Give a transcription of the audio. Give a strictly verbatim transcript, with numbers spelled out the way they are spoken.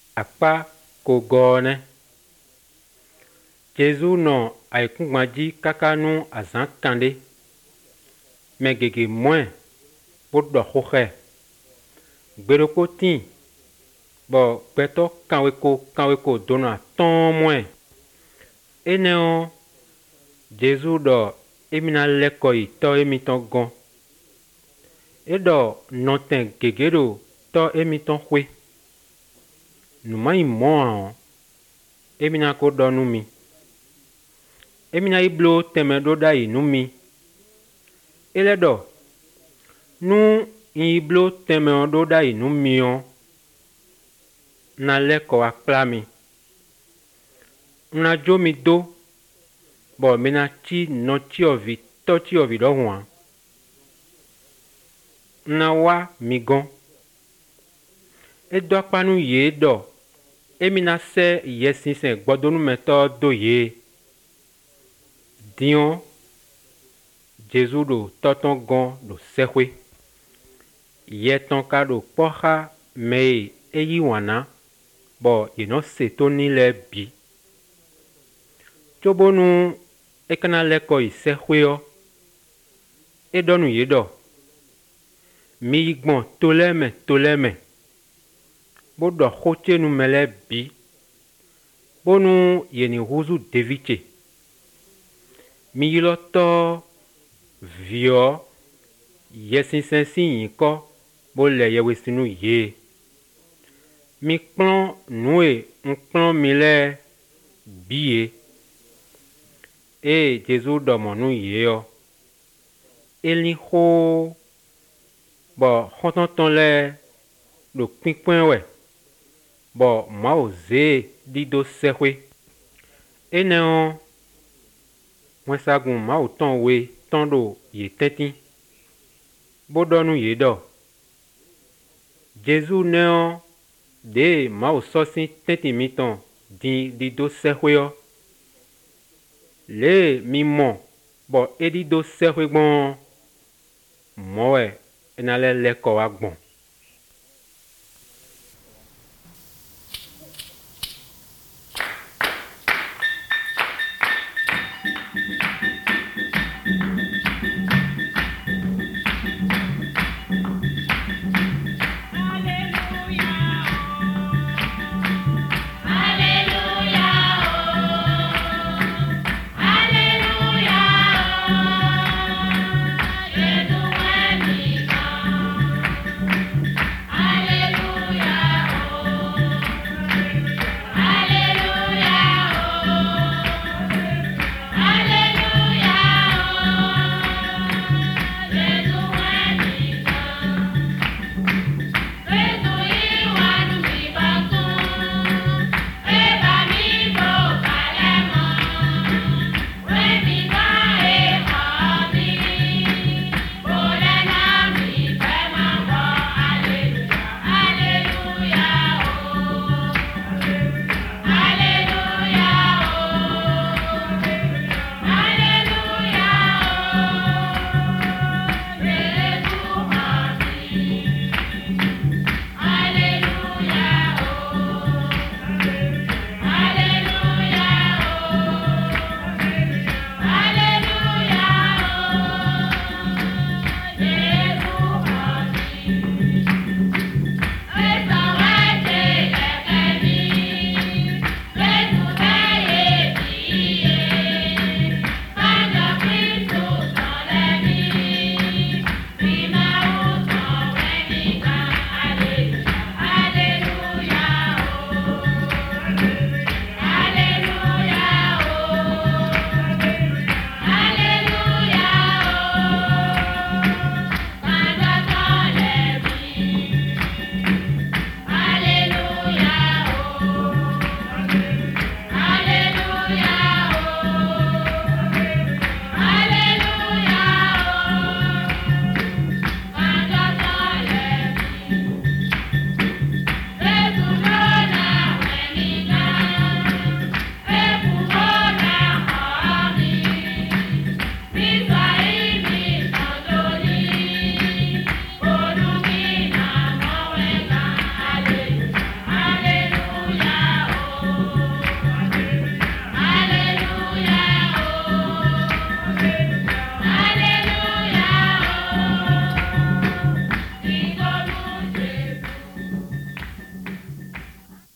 Akpa kogone. Jésus no aikungmaji kakanu azan kande. Me gege moins pour do khoche. Gberoko tin. Bo beto kanweko kanweko dona ton moins. Eneo Jésus do emina lekoi to emiton gon. Edo noten gegero to emiton kwe. Numa imo emina ko donu mi. Emina iblo temedo da inumi. Eledo nu iblo temedo da inumi on na leko aklami. Na jomi do bo mena chi no chi ovi to chi ovi do huan. Na wa migon. Edo akpanu ye do. Emina se yesinsen gbodonu meto do ye. Dion Jésus do toton gon do sekwe. Ye ton ka do pocha me eyi wana. Bo ye no seto ni le bi. Chobonu ekana leko yi sekwe yo. Edonu ye do. Mi yigbon toleme toleme. Bodo khoche nu mele bi. Bonu yeni huzu deviche. Mi yilo to vio yesin sensi yinko bo le yewesinu ye. Mi klon noue un klon mile biye. E Jésus do monu ye yo. Eli ho bo khoton ton le do pinpoint we. Bo ma oze di do sekwe. Eneon mwesagun ma o ton we ton do ye tetin. Bodonu ye do. Jésus neon de ma o sosin tetin miton di di do sekwe yo. Le mi mon bo edi do sekwe bon mowe enale leko agbon.